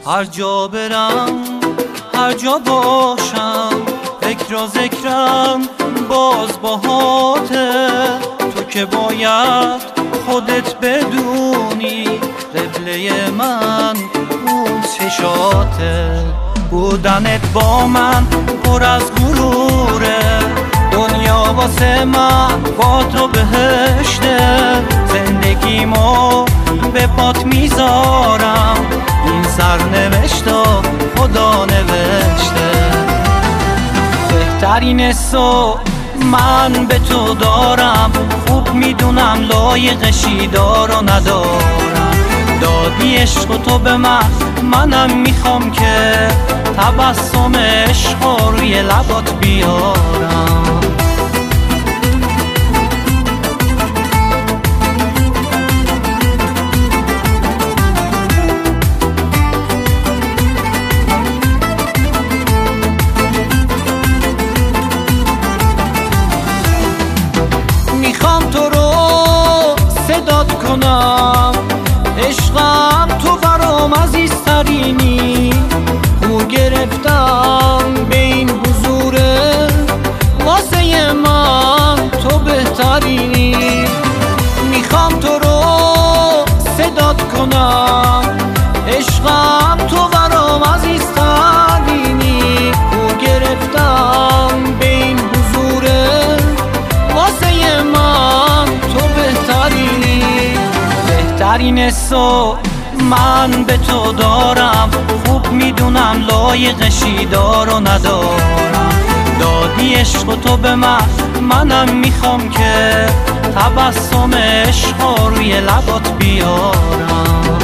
هر جا برم هر جا باشم فکر و ذکرم باز باهاته. تو که باید خودت بدونی قبله من اون چشاته. بودنت با من پر از غروره، دنیا واسه من با تو بهشته. زندگیمو به پات میذارم، این سرنوشتو خدا نوشته. بهترین حسو من به تو دارم، خوب میدونم لایقشی دار و ندارم. دادی عشق تو به من، منم میخوام که تبسم عشق روی لبات بیارم. میخوام تو رو صدات کنم، عشقم تو برام عزیزترینی. خو گرفتم به این حضوره، واسه من تو بهترینی. میخوام تو رو صدات کنم، عشقم تو برام عزیزترینی. خو گرفتم به این حضوره، واسه من تو بهترینی. بهترین حسو من به تو دارم، خوب میدونم لایقشی دار و ندارم. دادی عشق تو به من، منم میخوام که تبسم عشق روی لبات بیارم.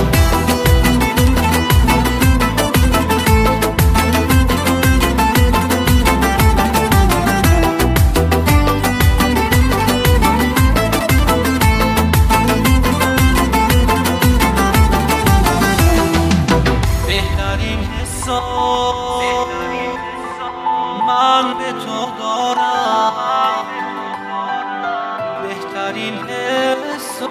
من به تو دارم بهترین حسو،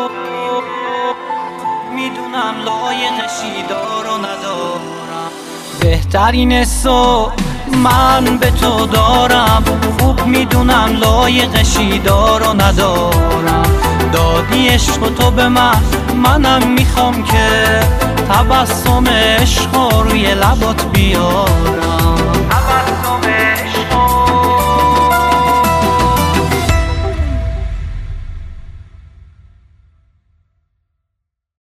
میدونم لایقشی دار و ندارم. بهترین حسو من به تو دارم، خوب میدونم لایقشی دار و ندارم. دادی عشق تو به من، منم میخوام که تبسم عشق روی لبات بیارم.